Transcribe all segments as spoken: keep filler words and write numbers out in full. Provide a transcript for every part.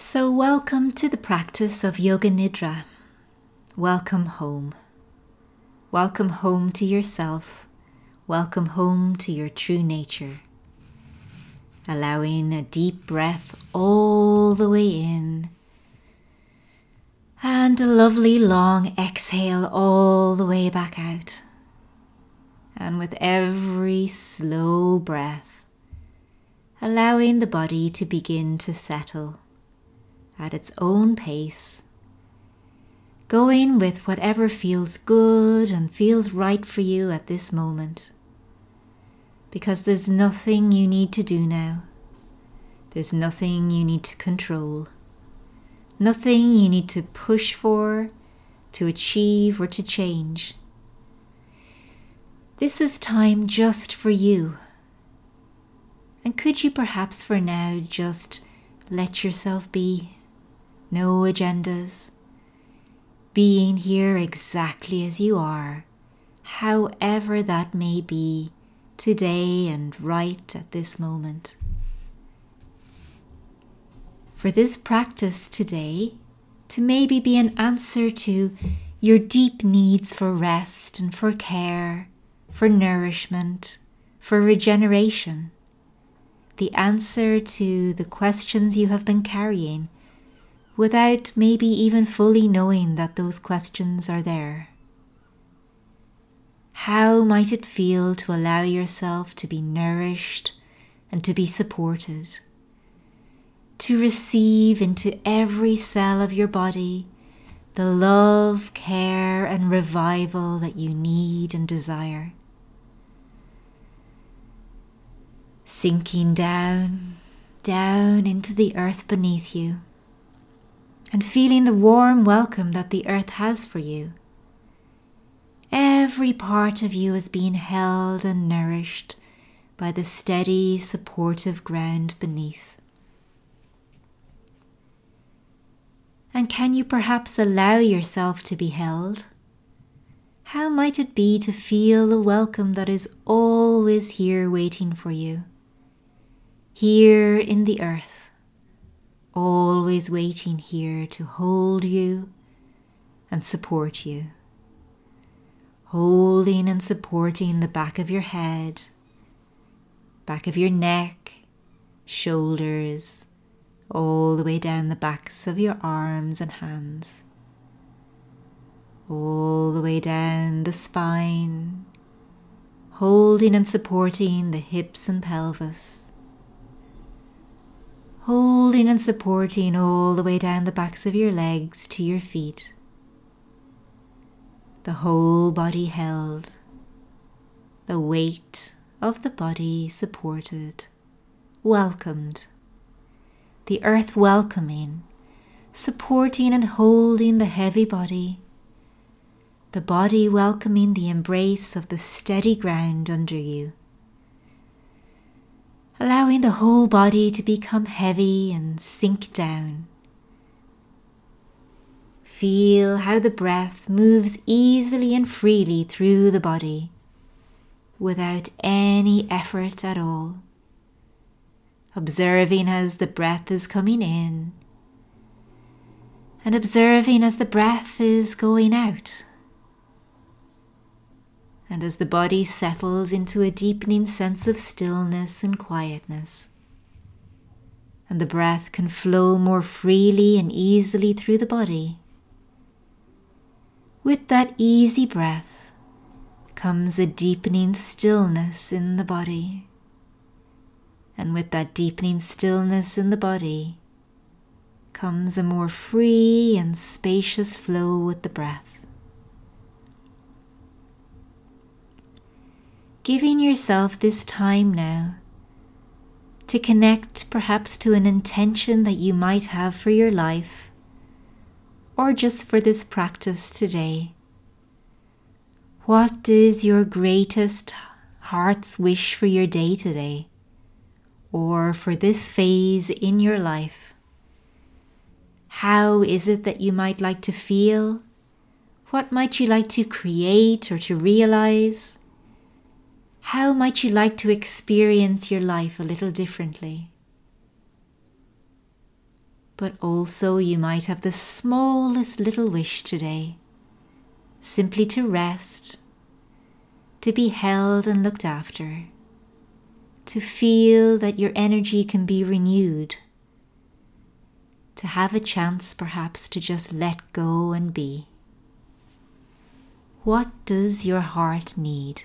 So welcome to the practice of Yoga Nidra. Welcome home. Welcome home to yourself. Welcome home to your true nature. Allowing a deep breath all the way in. And a lovely long exhale all the way back out. And with every slow breath, allowing the body to begin to settle at its own pace, going with whatever feels good and feels right for you at this moment. Because there's nothing you need to do now. There's nothing you need to control. Nothing you need to push for, to achieve, or to change. This is time just for you. And could you perhaps for now just let yourself be? No agendas. Being here exactly as you are, however that may be today and right at this moment. For this practice today to maybe be an answer to your deep needs for rest and for care, for nourishment, for regeneration. The answer to the questions you have been carrying without maybe even fully knowing that those questions are there. How might it feel to allow yourself to be nourished and to be supported? To receive into every cell of your body the love, care, and revival that you need and desire. Sinking down, down into the earth beneath you, and feeling the warm welcome that the earth has for you. Every part of you is being held and nourished by the steady, supportive ground beneath. And can you perhaps allow yourself to be held? How might it be to feel the welcome that is always here waiting for you? Here in the earth. Always waiting here to hold you and support you. Holding and supporting the back of your head, back of your neck, shoulders, all the way down the backs of your arms and hands. All the way down the spine, holding and supporting the hips and pelvis. Holding and supporting all the way down the backs of your legs to your feet. The whole body held. The weight of the body supported, welcomed. The earth welcoming, supporting and holding the heavy body. The body welcoming the embrace of the steady ground under you. Allowing the whole body to become heavy and sink down. Feel how the breath moves easily and freely through the body without any effort at all. Observing as the breath is coming in and observing as the breath is going out. And as the body settles into a deepening sense of stillness and quietness, and the breath can flow more freely and easily through the body, with that easy breath comes a deepening stillness in the body, and with that deepening stillness in the body comes a more free and spacious flow with the breath. Giving yourself this time now to connect perhaps to an intention that you might have for your life or just for this practice today. What is your greatest heart's wish for your day today or for this phase in your life? How is it that you might like to feel? What might you like to create or to realize? How might you like to experience your life a little differently? But also you might have the smallest little wish today, simply to rest, to be held and looked after, to feel that your energy can be renewed, to have a chance perhaps to just let go and be. What does your heart need?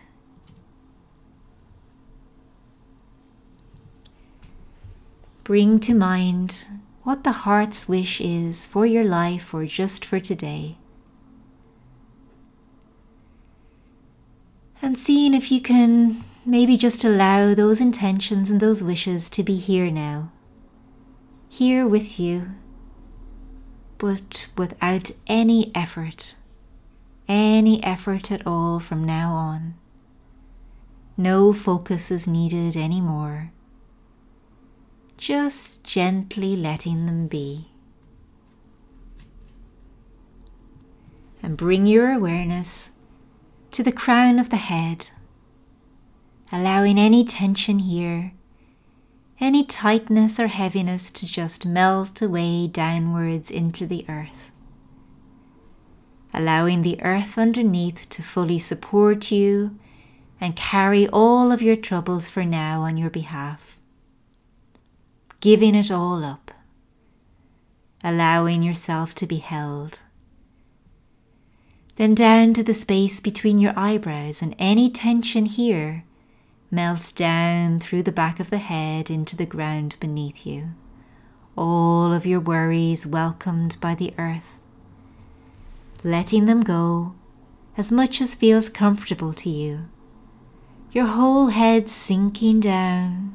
Bring to mind what the heart's wish is for your life or just for today. And seeing if you can maybe just allow those intentions and those wishes to be here now, here with you, but without any effort, any effort at all from now on. No focus is needed anymore. Just gently letting them be. And bring your awareness to the crown of the head, allowing any tension here, any tightness or heaviness to just melt away downwards into the earth. Allowing the earth underneath to fully support you and carry all of your troubles for now on your behalf. Giving it all up. Allowing yourself to be held. Then down to the space between your eyebrows, and any tension here melts down through the back of the head into the ground beneath you. All of your worries welcomed by the earth. Letting them go as much as feels comfortable to you. Your whole head sinking down.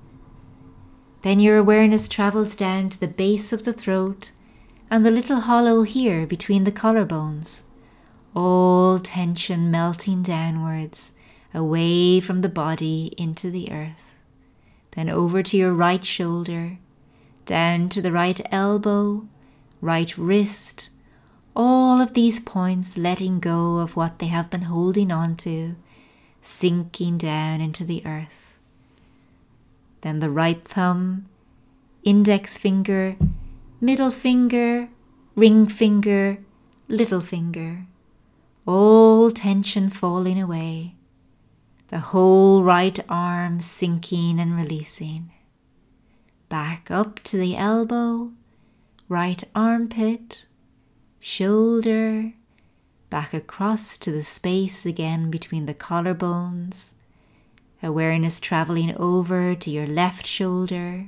Then your awareness travels down to the base of the throat and the little hollow here between the collarbones. All tension melting downwards, away from the body into the earth. Then over to your right shoulder, down to the right elbow, right wrist. All of these points letting go of what they have been holding on to, sinking down into the earth. Then the right thumb, index finger, middle finger, ring finger, little finger. All tension falling away. The whole right arm sinking and releasing. Back up to the elbow, right armpit, shoulder, back across to the space again between the collarbones. Awareness traveling over to your left shoulder.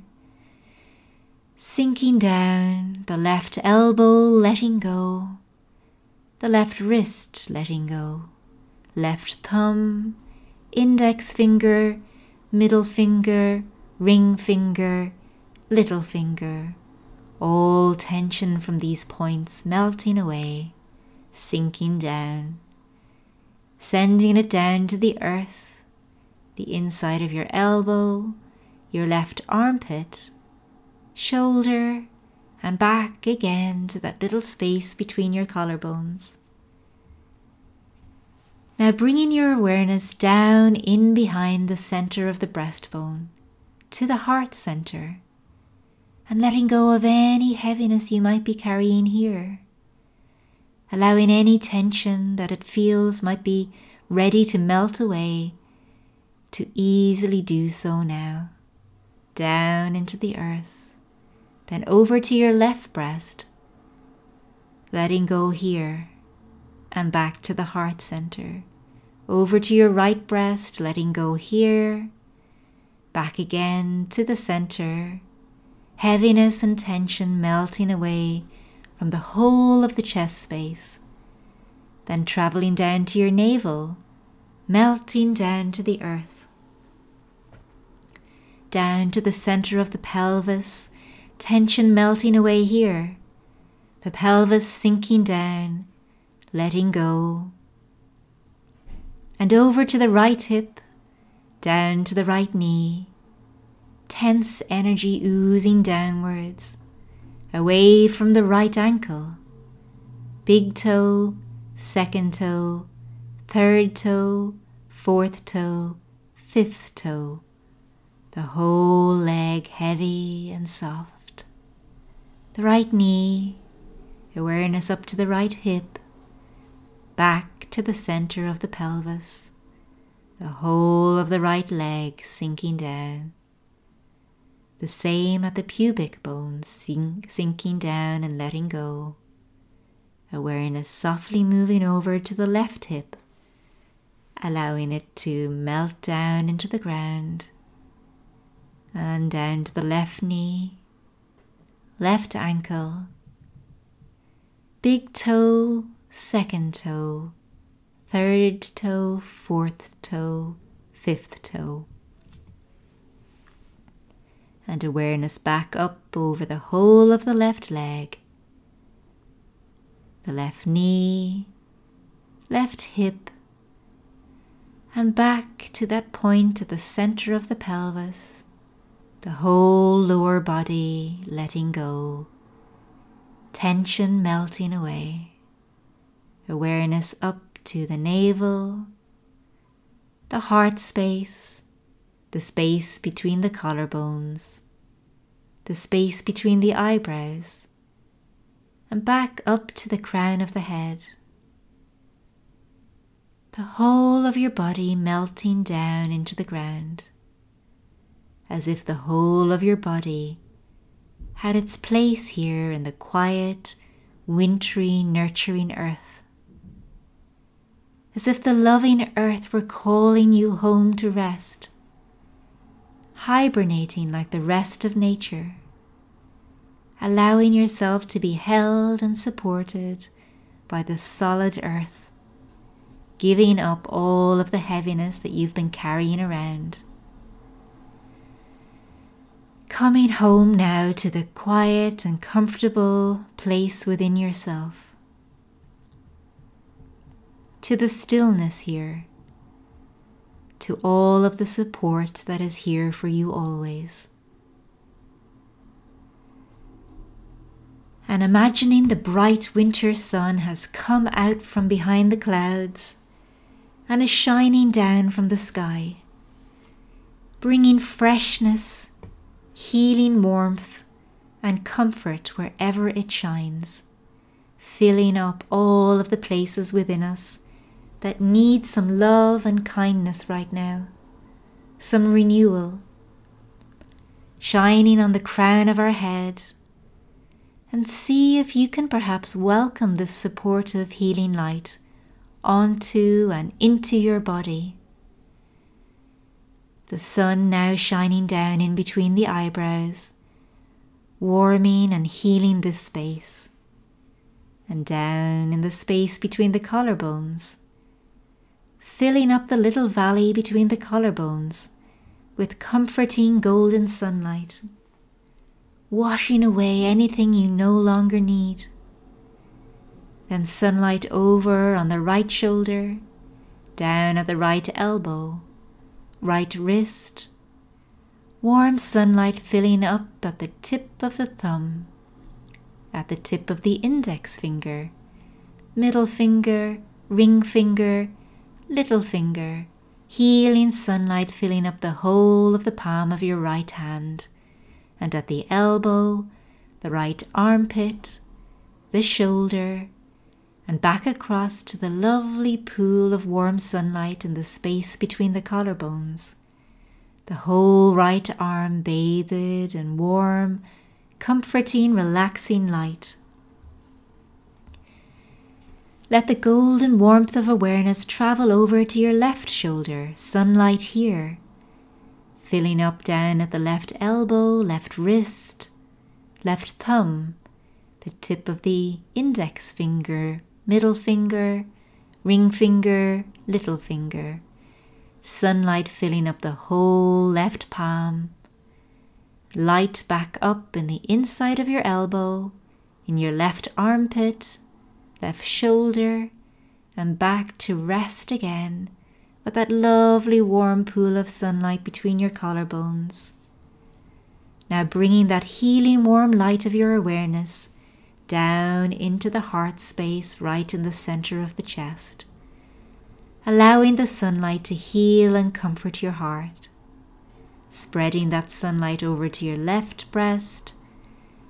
Sinking down, the left elbow letting go. The left wrist letting go, left thumb, index finger, middle finger, ring finger, little finger. All tension from these points melting away, sinking down, sending it down to the earth, the inside of your elbow, your left armpit, shoulder, and back again to that little space between your collarbones. Now bringing your awareness down in behind the center of the breastbone, to the heart center, and letting go of any heaviness you might be carrying here. Allowing any tension that it feels might be ready to melt away, to easily do so now. Down into the earth. Then over to your left breast, letting go here, and back to the heart center. Over to your right breast, letting go here, back again to the center. Heaviness and tension melting away from the whole of the chest space. Then traveling down to your navel, melting down to the earth. Down to the center of the pelvis, tension melting away here, the pelvis sinking down, letting go. And over to the right hip, down to the right knee, tense energy oozing downwards, away from the right ankle, big toe, second toe, third toe, fourth toe, fifth toe, the whole leg heavy and soft. the right knee, awareness up to the right hip, back to the center of the pelvis, the whole of the right leg sinking down. The same at the pubic bones, sink, sinking down and letting go. Awareness softly moving over to the left hip, allowing it to melt down into the ground, and down to the left knee, left ankle, big toe, second toe, third toe, fourth toe, fifth toe. And awareness back up over the whole of the left leg, the left knee, left hip, and back to that point at the center of the pelvis, the whole lower body letting go, tension melting away, awareness up to the navel, the heart space, the space between the collarbones, the space between the eyebrows, and back up to the crown of the head. The whole of your body melting down into the ground, as if the whole of your body had its place here in the quiet, wintry, nurturing earth. As if the loving earth were calling you home to rest, hibernating like the rest of nature, allowing yourself to be held and supported by the solid earth, giving up all of the heaviness that you've been carrying around. Coming home now to the quiet and comfortable place within yourself, to the stillness here, to all of the support that is here for you always. And imagining the bright winter sun has come out from behind the clouds and is shining down from the sky, bringing freshness, healing warmth and comfort wherever it shines, filling up all of the places within us that need some love and kindness right now, some renewal, shining on the crown of our head. And see if you can perhaps welcome this supportive healing light onto and into your body. The sun now shining down in between the eyebrows, warming and healing this space, and down in the space between the collarbones, filling up the little valley between the collarbones with comforting golden sunlight, washing away anything you no longer need. Then sunlight over on the right shoulder, down at the right elbow, right wrist, warm sunlight filling up at the tip of the thumb, at the tip of the index finger, middle finger, ring finger, little finger, healing sunlight filling up the whole of the palm of your right hand, and at the elbow, the right armpit, the shoulder, and back across to the lovely pool of warm sunlight in the space between the collarbones, the whole right arm bathed in warm, comforting, relaxing light. Let the golden warmth of awareness travel over to your left shoulder, sunlight here, filling up down at the left elbow, left wrist, left thumb, the tip of the index finger, middle finger, ring finger, little finger, sunlight filling up the whole left palm, light back up in the inside of your elbow, in your left armpit, left shoulder, and back to rest again with that lovely warm pool of sunlight between your collarbones. Now bringing that healing warm light of your awareness down into the heart space right in the center of the chest, allowing the sunlight to heal and comfort your heart, spreading that sunlight over to your left breast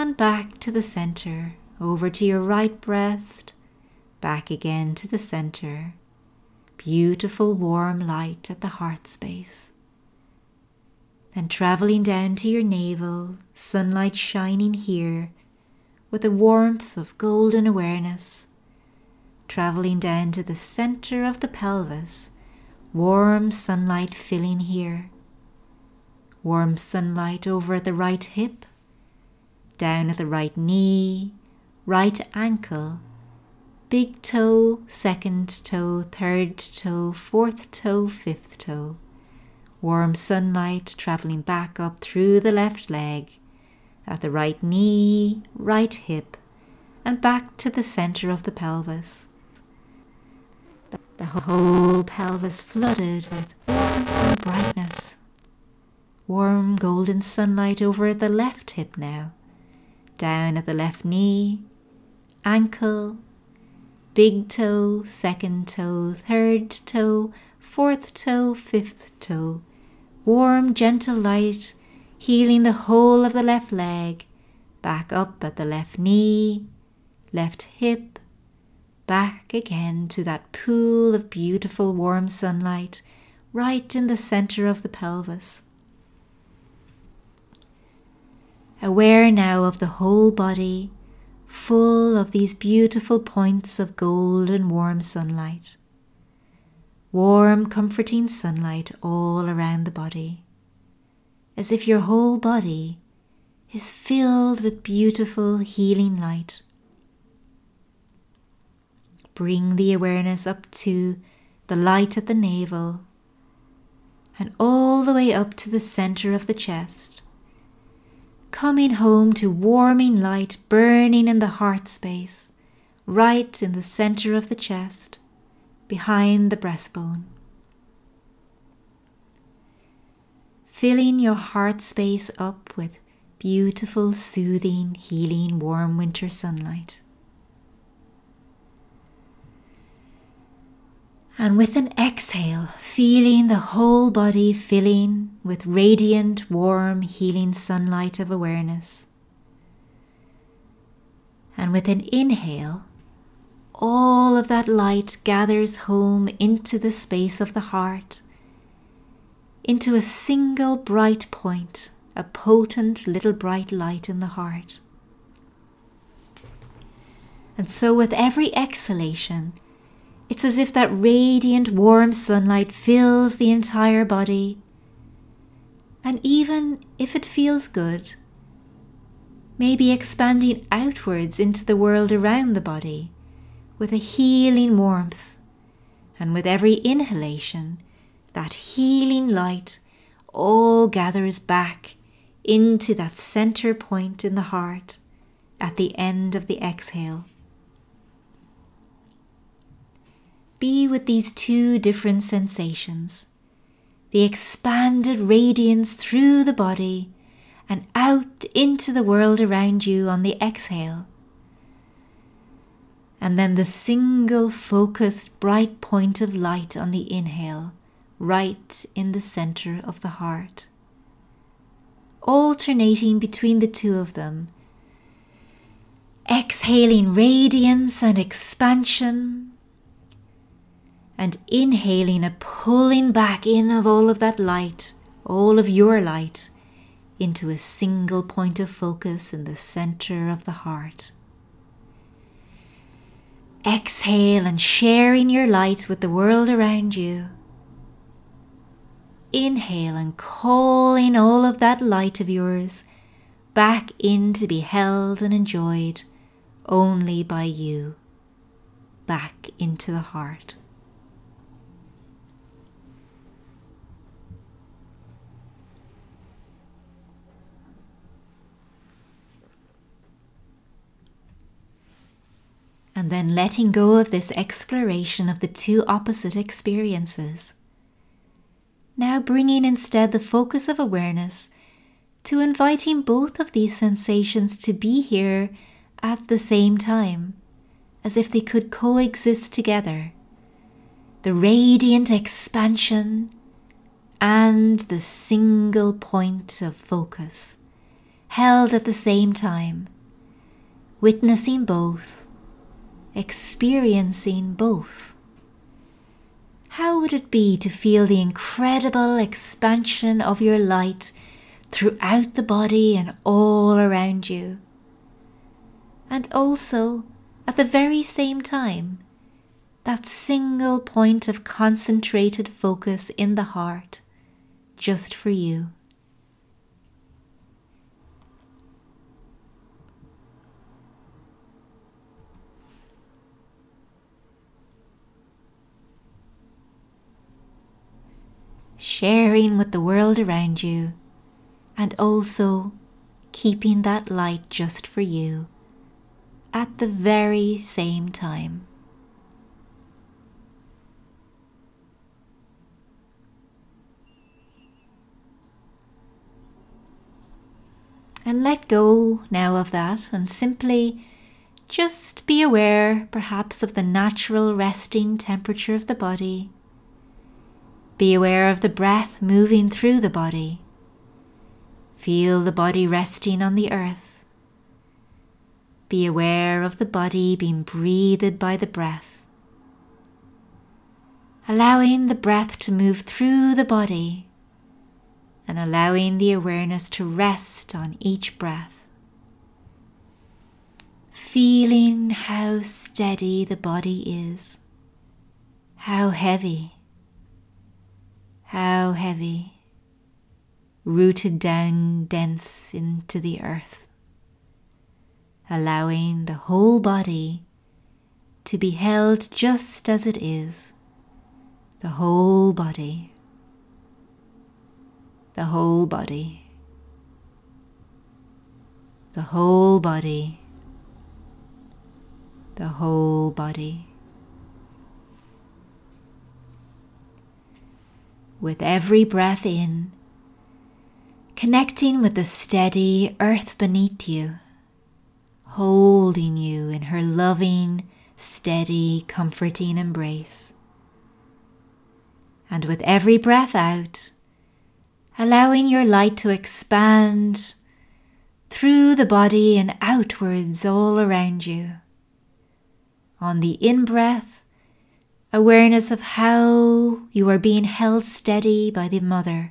and back to the center, over to your right breast, back again to the center. Beautiful warm light at the heart space. Then traveling down to your navel, sunlight shining here with a warmth of golden awareness. Traveling down to the center of the pelvis, warm sunlight filling here. Warm sunlight over at the right hip, down at the right knee, right ankle, big toe, second toe, third toe, fourth toe, fifth toe. Warm sunlight traveling back up through the left leg, at the right knee, right hip, and back to the center of the pelvis. The whole pelvis flooded with warm brightness. Warm golden sunlight over at the left hip now, down at the left knee, ankle, big toe, second toe, third toe, fourth toe, fifth toe. Warm, gentle light healing the whole of the left leg, back up at the left knee, left hip, back again to that pool of beautiful warm sunlight right in the center of the pelvis. Aware now of the whole body, full of these beautiful points of golden warm sunlight. Warm, comforting sunlight all around the body, as if your whole body is filled with beautiful healing light. Bring the awareness up to the light at the navel and all the way up to the center of the chest, coming home to warming light burning in the heart space, right in the center of the chest, behind the breastbone. Filling your heart space up with beautiful, soothing, healing, warm winter sunlight. And with an exhale, feeling the whole body filling with radiant, warm, healing sunlight of awareness. And with an inhale, all of that light gathers home into the space of the heart, into a single bright point, a potent little bright light in the heart. And so with every exhalation, it's as if that radiant warm sunlight fills the entire body. And even if it feels good, maybe expanding outwards into the world around the body with a healing warmth. And with every inhalation, that healing light all gathers back into that center point in the heart at the end of the exhale. Be with these two different sensations, the expanded radiance through the body and out into the world around you on the exhale, and then the single focused bright point of light on the inhale, right in the center of the heart. Alternating between the two of them, exhaling radiance and expansion, and inhaling a pulling back in of all of that light, all of your light, into a single point of focus in the center of the heart. Exhale and sharing your light with the world around you. Inhale and calling all of that light of yours back in to be held and enjoyed only by you, back into the heart. And then letting go of this exploration of the two opposite experiences. Now bringing instead the focus of awareness to inviting both of these sensations to be here at the same time, as if they could coexist together. The radiant expansion and the single point of focus, held at the same time, witnessing both, experiencing both. How would it be to feel the incredible expansion of your light throughout the body and all around you? And also, at the very same time, that single point of concentrated focus in the heart, just for you. Sharing with the world around you, and also keeping that light just for you at the very same time. And let go now of that and simply just be aware perhaps of the natural resting temperature of the body. Be aware of the breath moving through the body. Feel the body resting on the earth. Be aware of the body being breathed by the breath. Allowing the breath to move through the body and allowing the awareness to rest on each breath. Feeling how steady the body is, how heavy. How heavy, rooted down dense into the earth, allowing the whole body to be held just as it is, the whole body, the whole body, the whole body, the whole body. With every breath in, connecting with the steady earth beneath you, holding you in her loving, steady, comforting embrace. And with every breath out, allowing your light to expand through the body and outwards all around you. On the in-breath, awareness of how you are being held steady by the Mother.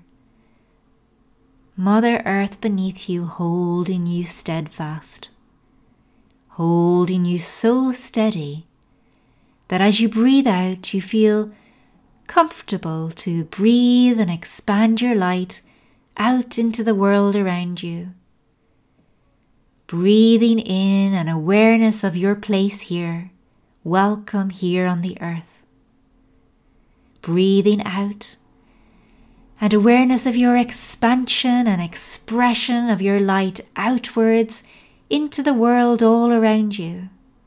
Mother Earth beneath you, holding you steadfast. Holding you so steady that as you breathe out, you feel comfortable to breathe and expand your light out into the world around you. Breathing in an awareness of your place here, welcome here on the earth. Breathing out, and awareness of your expansion and expression of your light outwards into the world all around you.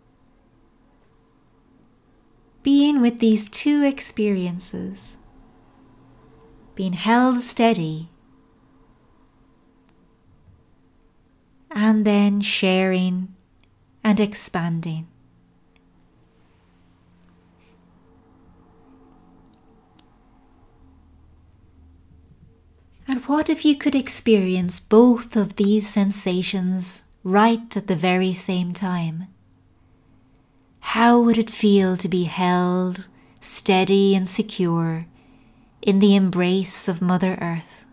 Being with these two experiences, being held steady, and then sharing and expanding. And what if you could experience both of these sensations right at the very same time? How would it feel to be held steady and secure in the embrace of Mother Earth,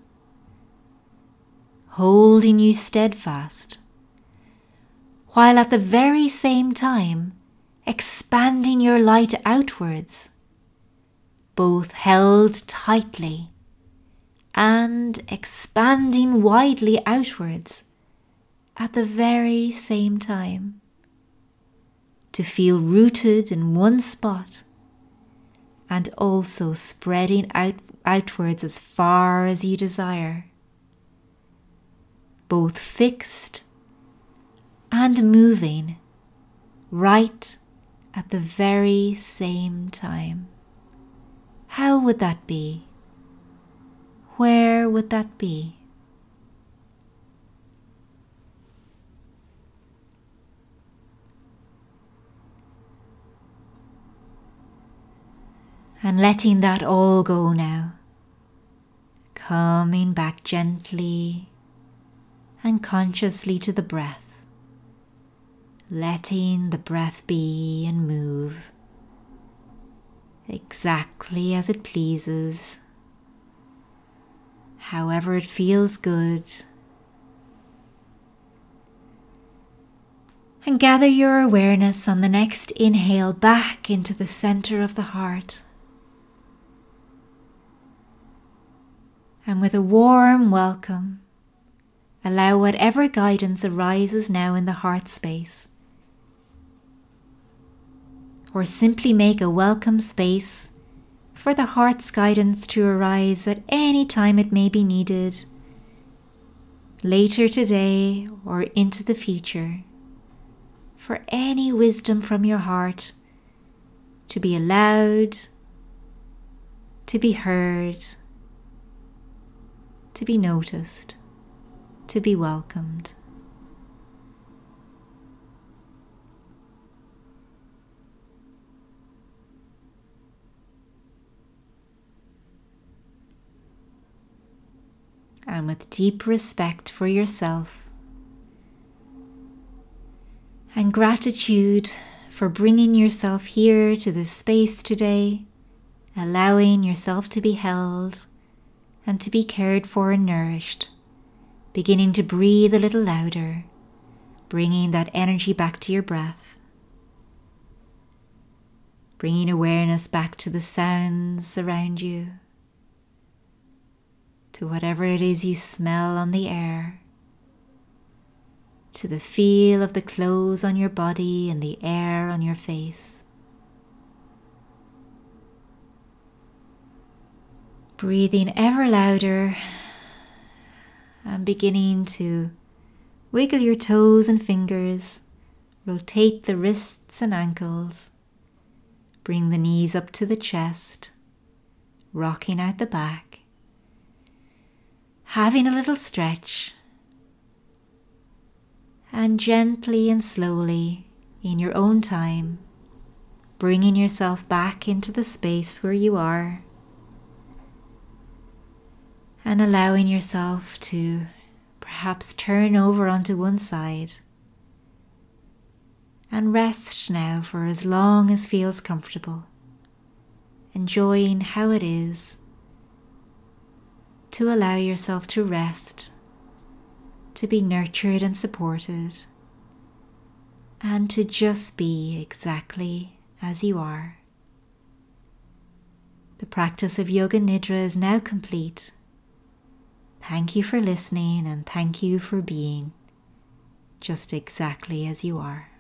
holding you steadfast, while at the very same time expanding your light outwards, both held tightly and expanding widely outwards at the very same time, to feel rooted in one spot and also spreading out outwards as far as you desire, both fixed and moving right at the very same time. How would that be? Where would that be? And letting that all go now, coming back gently and consciously to the breath, letting the breath be and move exactly as it pleases, however it feels good. And gather your awareness on the next inhale back into the center of the heart. And with a warm welcome, allow whatever guidance arises now in the heart space. Or simply make a welcome space for the heart's guidance to arise at any time it may be needed, later today or into the future, for any wisdom from your heart to be allowed, to be heard, to be noticed, to be welcomed. And with deep respect for yourself and gratitude for bringing yourself here to this space today, allowing yourself to be held and to be cared for and nourished, beginning to breathe a little louder, bringing that energy back to your breath, bringing awareness back to the sounds around you, to whatever it is you smell on the air, to the feel of the clothes on your body and the air on your face. Breathing ever louder and beginning to wiggle your toes and fingers, rotate the wrists and ankles, bring the knees up to the chest, rocking out the back, having a little stretch, and gently and slowly, in your own time, bringing yourself back into the space where you are, and allowing yourself to perhaps turn over onto one side and rest now for as long as feels comfortable, enjoying how it is to allow yourself to rest, to be nurtured and supported, and to just be exactly as you are. The practice of Yoga Nidra is now complete. Thank you for listening and thank you for being just exactly as you are.